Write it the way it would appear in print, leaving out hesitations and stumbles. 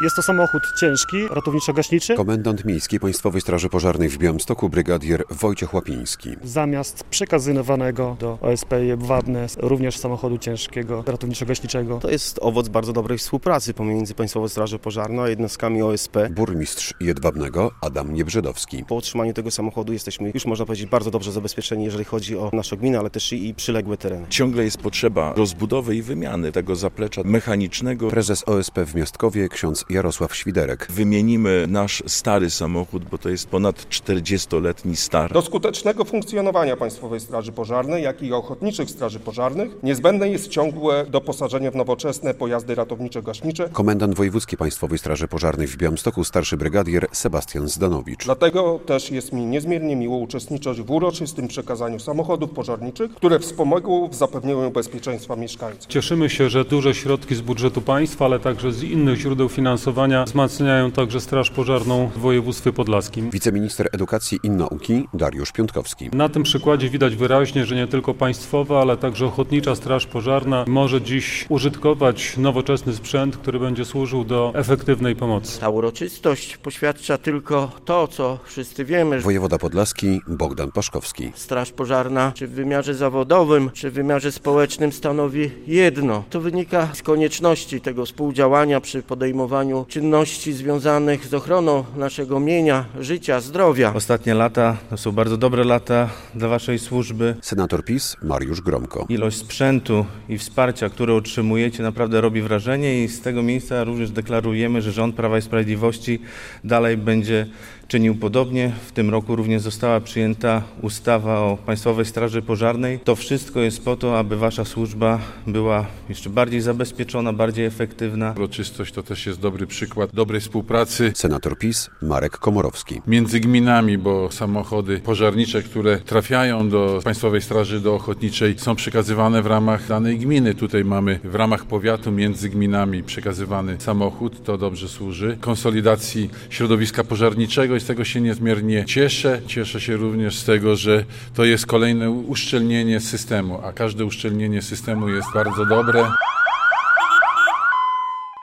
Jest to samochód ciężki, ratowniczo-gaśniczy. Komendant Miejskiej Państwowej Straży Pożarnej w Białymstoku brygadier Wojciech Łapiński. Zamiast przekazywanego do OSP Jedwabne również samochodu ciężkiego ratowniczo-gaśniczego. To jest owoc bardzo dobrej współpracy pomiędzy Państwową Strażą Pożarną a jednostkami OSP. Burmistrz Jedwabnego Adam Niebrzydowski. Po otrzymaniu tego samochodu jesteśmy już, można powiedzieć, bardzo dobrze zabezpieczeni, jeżeli chodzi o naszą gminę, ale też i przyległe tereny. Ciągle jest potrzeba rozbudowy i wymiany tego zaplecza mechanicznego. Prezes OSP w Miastkowie ksiądz Jarosław Świderek. Wymienimy nasz stary samochód, bo to jest ponad 40-letni star. Do skutecznego funkcjonowania Państwowej Straży Pożarnej, jak i ochotniczych straży pożarnych niezbędne jest ciągłe doposażenie w nowoczesne pojazdy ratowniczo-gaśnicze. Komendant Wojewódzkiej Państwowej Straży Pożarnej w Białymstoku starszy brygadier Sebastian Zdanowicz. Dlatego też jest mi niezmiernie miło uczestniczyć w uroczystym przekazaniu samochodów pożarniczych, które wspomogą w zapewnieniu bezpieczeństwa mieszkańców. Cieszymy się, że duże środki z budżetu państwa, ale także z innych źródeł finansowania wzmacniają także Straż Pożarną w województwie podlaskim. Wiceminister Edukacji i Nauki Dariusz Piątkowski. Na tym przykładzie widać wyraźnie, że nie tylko państwowa, ale także ochotnicza Straż Pożarna może dziś użytkować nowoczesny sprzęt, który będzie służył do efektywnej pomocy. Ta uroczystość poświadcza tylko to, co wszyscy wiemy. Wojewoda podlaski Bogdan Paszkowski. Straż Pożarna, czy w wymiarze zawodowym, czy w wymiarze społecznym stanowi jedno. To wynika z konieczności tego współdziałania przy podejmowaniu czynności związanych z ochroną naszego mienia, życia, zdrowia. Ostatnie lata to są bardzo dobre lata dla Waszej służby. Senator PiS Mariusz Gromko. Ilość sprzętu i wsparcia, które otrzymujecie, naprawdę robi wrażenie i z tego miejsca również deklarujemy, że rząd Prawa i Sprawiedliwości dalej będzie czynił podobnie. W tym roku również została przyjęta ustawa o Państwowej Straży Pożarnej. To wszystko jest po to, aby Wasza służba była jeszcze bardziej zabezpieczona, bardziej efektywna. Uroczystość to też jest dobry przykład dobrej współpracy. Senator PiS Marek Komorowski. Między gminami, bo samochody pożarnicze, które trafiają do Państwowej Straży, do Ochotniczej, są przekazywane w ramach danej gminy. Tutaj mamy w ramach powiatu między gminami przekazywany samochód. To dobrze służy konsolidacji środowiska pożarniczego. Z tego się niezmiernie cieszę. Cieszę się również z tego, że to jest kolejne uszczelnienie systemu, a każde uszczelnienie systemu jest bardzo dobre.